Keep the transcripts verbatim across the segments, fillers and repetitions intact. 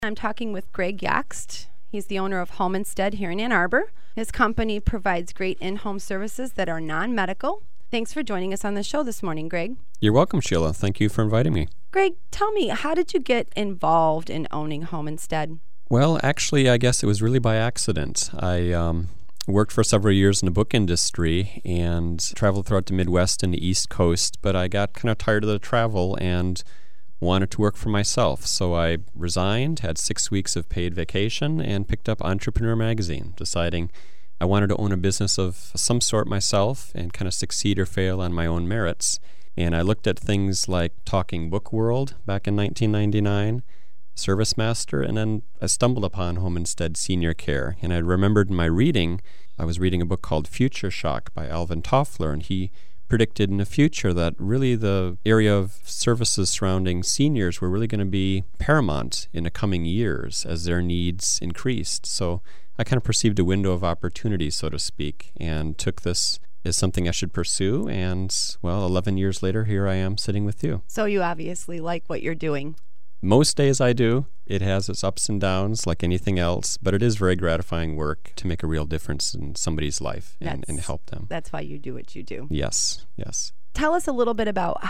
I'm talking with Greg Yakst. He's the owner of Home Instead here in Ann Arbor. His company provides great in-home services that are non-medical. Thanks for joining us on the show this morning, Greg. You're welcome, Sheila. Thank you for inviting me. Greg, tell me, how did you get involved in owning Home Instead? Well, actually, I guess it was really by accident. I um, worked for several years in the book industry and traveled throughout the Midwest and the East Coast, but I got kind of tired of the travel and wanted to work for myself. So I resigned, had six weeks of paid vacation, and picked up Entrepreneur Magazine, deciding I wanted to own a business of some sort myself and kind of succeed or fail on my own merits. And I looked at things like Talking Book World back in nineteen ninety-nine, Service Master, and then I stumbled upon Home Instead Senior Care. And I remembered in my reading, I was reading a book called Future Shock by Alvin Toffler, and he predicted in the future that really the area of services surrounding seniors were really going to be paramount in the coming years as their needs increased. So I kind of perceived a window of opportunity, so to speak, and took this as something I should pursue. And, well, eleven years later, here I am sitting with you. So you obviously like what you're doing. Most days I do. It has its ups and downs like anything else, but it is very gratifying work to make a real difference in somebody's life and, and help them. That's why you do what you do. Yes, yes. Tell us a little bit about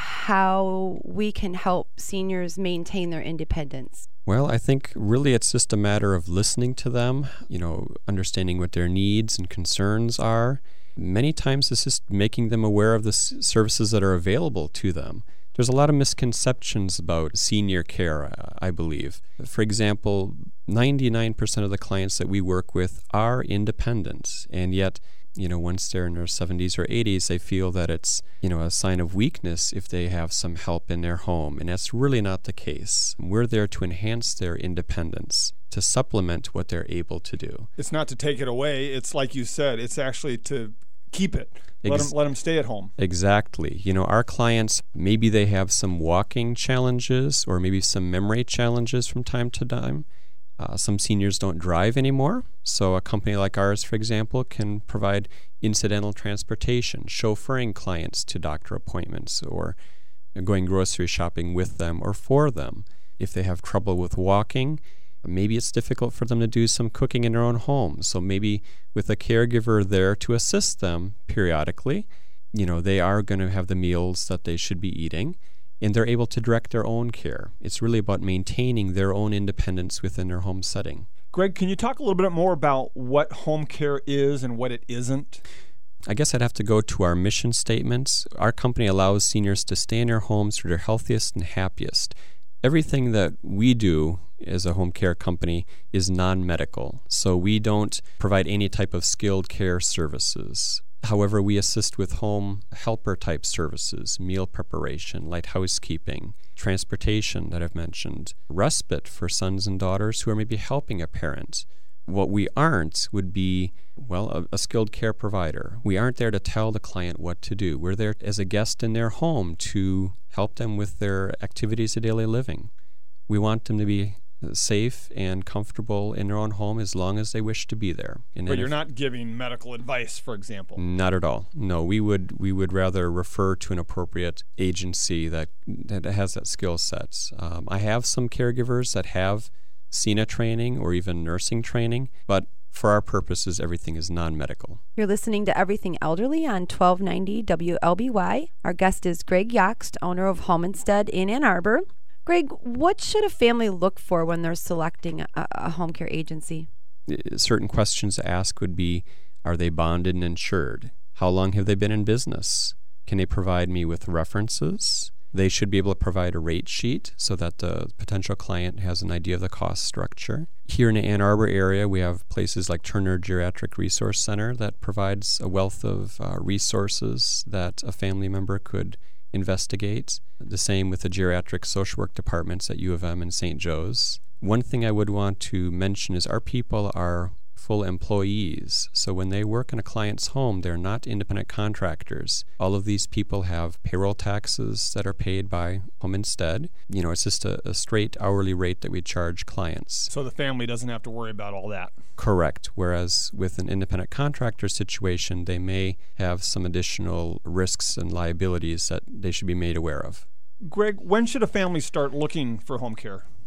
how we can help seniors maintain their independence. Well, I think really it's just a matter of listening to them, you know, understanding what their needs and concerns are. Many times it's just making them aware of the s- services that are available to them. There's a lot of misconceptions about senior care, I believe. For example, ninety-nine percent of the clients that we work with are independent, and yet, you know, once they're in their seventies or eighties, they feel that it's, you know, a sign of weakness if they have some help in their home, and that's really not the case. We're there to enhance their independence, to supplement what they're able to do. It's not to take it away. It's like you said, it's actually to keep it. Let Ex- them, let them stay at home. Exactly. You know, our clients, maybe they have some walking challenges or maybe some memory challenges from time to time. Uh, some seniors don't drive anymore. So a company like ours, for example, can provide incidental transportation, chauffeuring clients to doctor appointments or going grocery shopping with them or for them. If they have trouble with walking, maybe it's difficult for them to do some cooking in their own home. So maybe with a caregiver there to assist them periodically, you know, they are going to have the meals that they should be eating, and they're able to direct their own care. It's really about maintaining their own independence within their home setting. Greg, can you talk a little bit more about what home care is and what it isn't? I guess I'd have to go to our mission statements. Our company allows seniors to stay in their homes through their healthiest and happiest. Everything that we do as a home care company is non-medical, so we don't provide any type of skilled care services. However, we assist with home helper type services, meal preparation, light housekeeping, transportation that I've mentioned, respite for sons and daughters who are maybe helping a parent. What we aren't would be, well, a, a skilled care provider. We aren't there to tell the client what to do. We're there as a guest in their home to help them with their activities of daily living. We want them to be safe and comfortable in their own home as long as they wish to be there. And but you're if, not giving medical advice, for example. Not at all. No, we would we would rather refer to an appropriate agency that that has that skill set. Um, I have some caregivers that have S E N A training or even nursing training, but for our purposes, everything is non-medical. You're listening to Everything Elderly on twelve ninety W L B Y. Our guest is Greg Yakst, owner of Home Instead in Ann Arbor. Greg, what should a family look for when they're selecting a, a home care agency? Certain questions to ask would be, are they bonded and insured? How long have they been in business? Can they provide me with references? They should be able to provide a rate sheet so that the potential client has an idea of the cost structure. Here in the Ann Arbor area, we have places like Turner Geriatric Resource Center that provides a wealth of uh, resources that a family member could investigate. The same with the geriatric social work departments at U of M and Saint Joe's. One thing I would want to mention is our people are full employees. So when they work in a client's home, they're not independent contractors. All of these people have payroll taxes that are paid by Home Instead. You know, it's just a, a straight hourly rate that we charge clients. So the family doesn't have to worry about all that. Correct. Whereas with an independent contractor situation, they may have some additional risks and liabilities that they should be made aware of. Greg, when should a family start looking for home care?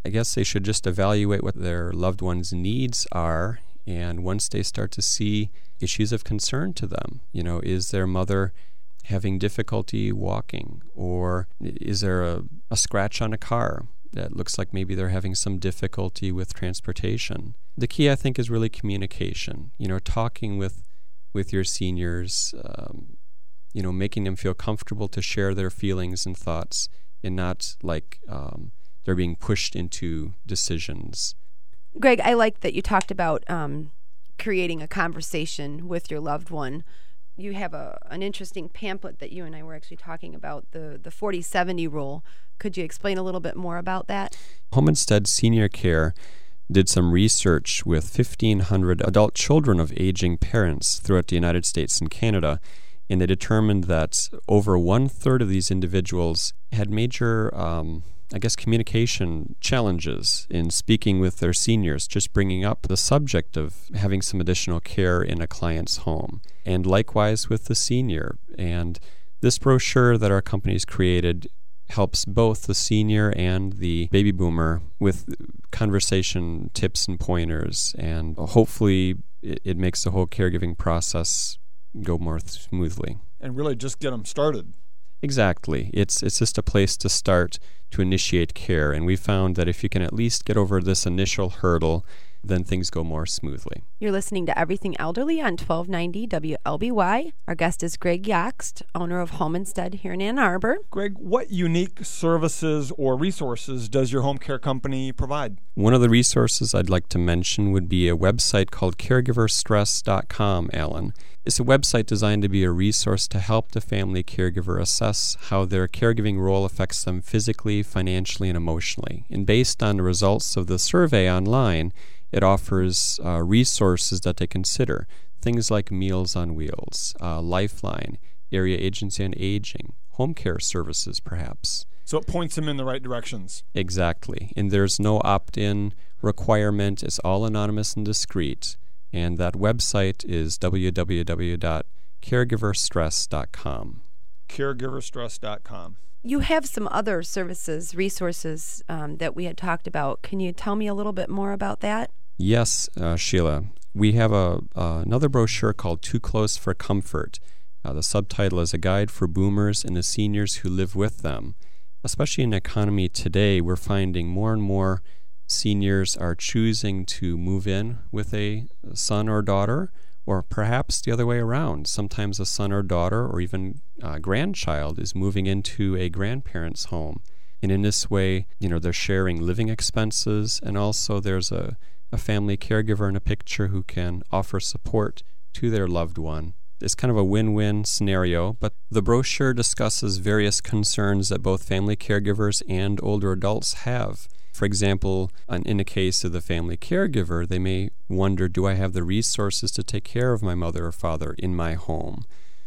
I guess they should just evaluate what their loved one's needs are. And once they start to see issues of concern to them, you know, is their mother having difficulty walking? Or is there a, a scratch on a car that looks like maybe they're having some difficulty with transportation? The key, I think, is really communication. You know, talking with, with your seniors, um, you know, making them feel comfortable to share their feelings and thoughts, and not like um, they're being pushed into decisions. Greg, I like that you talked about um, creating a conversation with your loved one. You have a an interesting pamphlet that you and I were actually talking about, the, the forty seventy rule. Could you explain a little bit more about that? Home Instead Senior Care did some research with fifteen hundred adult children of aging parents throughout the United States and Canada, and they determined that over one-third of these individuals had major, um, I guess, communication challenges in speaking with their seniors, just bringing up the subject of having some additional care in a client's home. And likewise with the senior. And this brochure that our company's created helps both the senior and the baby boomer with conversation tips and pointers, and hopefully it, it makes the whole caregiving process go more smoothly. And really just get them started. Exactly. It's it's just a place to start to initiate care, and we found that if you can at least get over this initial hurdle, then things go more smoothly. You're listening to Everything Elderly on twelve ninety W L B Y. Our guest is Greg Yoxt, owner of Home Instead here in Ann Arbor. Greg, what unique services or resources does your home care company provide? One of the resources I'd like to mention would be a website called caregiver stress dot com, Alan. It's a website designed to be a resource to help the family caregiver assess how their caregiving role affects them physically, financially, and emotionally. And based on the results of the survey online, it offers uh, resources that they consider, things like Meals on Wheels, uh, Lifeline, Area Agency on Aging, home care services perhaps. So it points them in the right directions. Exactly. And there's no opt-in requirement. It's all anonymous and discreet. And that website is w w w dot caregiver stress dot com. caregiver stress dot com. You have some other services, resources um, that we had talked about. Can you tell me a little bit more about that? Yes, uh, Sheila. We have a uh, another brochure called Too Close for Comfort. Uh, the subtitle is A Guide for Boomers and the Seniors Who Live with Them. Especially in the economy today, we're finding more and more seniors are choosing to move in with a son or daughter, or perhaps the other way around. Sometimes a son or daughter or even a grandchild is moving into a grandparent's home. And in this way, you know, they're sharing living expenses, and also there's a, a family caregiver in a picture who can offer support to their loved one. It's kind of a win-win scenario, but the brochure discusses various concerns that both family caregivers and older adults have. For example, in the case of the family caregiver, they may wonder, do I have the resources to take care of my mother or father in my home?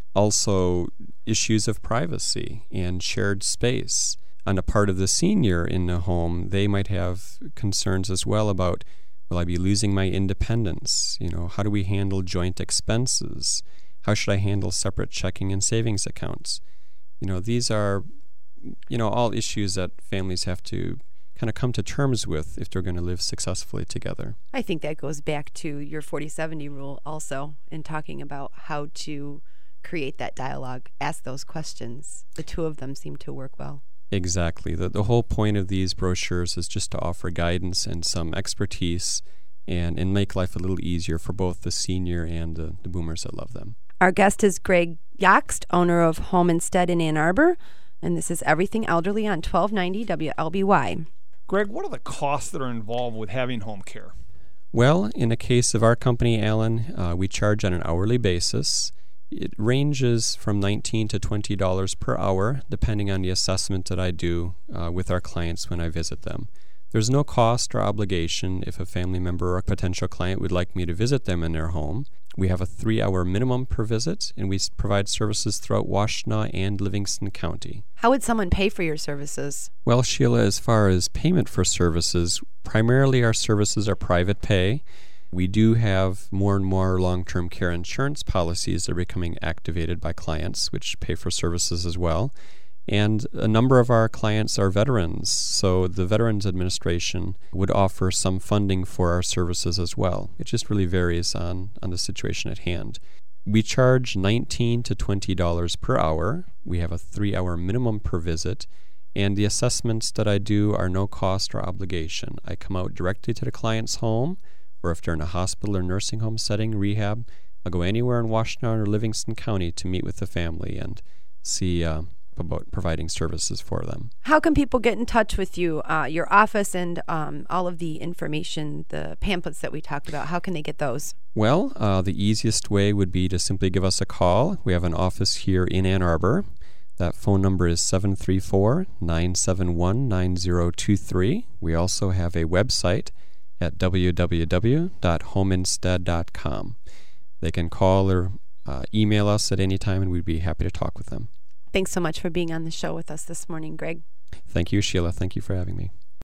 Also, issues of privacy and shared space. On the part of the senior in the home, they might have concerns as well about, will I be losing my independence? You know, how do we handle joint expenses? How should I handle separate checking and savings accounts? You know, these are, you know, all issues that families have to kind of come to terms with if they're going to live successfully together. I think that goes back to your forty seventy rule also, in talking about how to create that dialogue, ask those questions. The two of them seem to work well. Exactly. The, the whole point of these brochures is just to offer guidance and some expertise and, and make life a little easier for both the senior and the, the boomers that love them. Our guest is Greg Yoxt, owner of Home Instead in Ann Arbor, and this is Everything Elderly on twelve ninety W L B Y. Greg, what are the costs that are involved with having home care? Well, in the case of our company, Alan, uh, we charge on an hourly basis. It ranges from nineteen to twenty dollars per hour, depending on the assessment that I do uh, with our clients when I visit them. There's no cost or obligation if a family member or a potential client would like me to visit them in their home. We have a three-hour minimum per visit, and we s- provide services throughout Washtenaw and Livingston County. How would someone pay for your services? Well, Sheila, as far as payment for services, primarily our services are private pay. We do have more and more long-term care insurance policies that are becoming activated by clients, which pay for services as well. And a number of our clients are veterans, so the Veterans Administration would offer some funding for our services as well. It just really varies on, on the situation at hand. We charge nineteen to twenty dollars per hour. We have a three-hour minimum per visit, and the assessments that I do are no cost or obligation. I come out directly to the client's home, or if they're in a hospital or nursing home setting, rehab, I'll go anywhere in Washtenaw or Livingston County to meet with the family and see uh, about providing services for them. How can people get in touch with you, uh, your office, and um, all of the information, the pamphlets that we talked about? How can they get those? Well, uh, the easiest way would be to simply give us a call. We have an office here in Ann Arbor. That phone number is seven three four, nine seven one, nine zero two three. We also have a website at w w w dot homeinstead dot com. They can call or uh, email us at any time, and we'd be happy to talk with them. Thanks so much for being on the show with us this morning, Greg. Thank you, Sheila. Thank you for having me.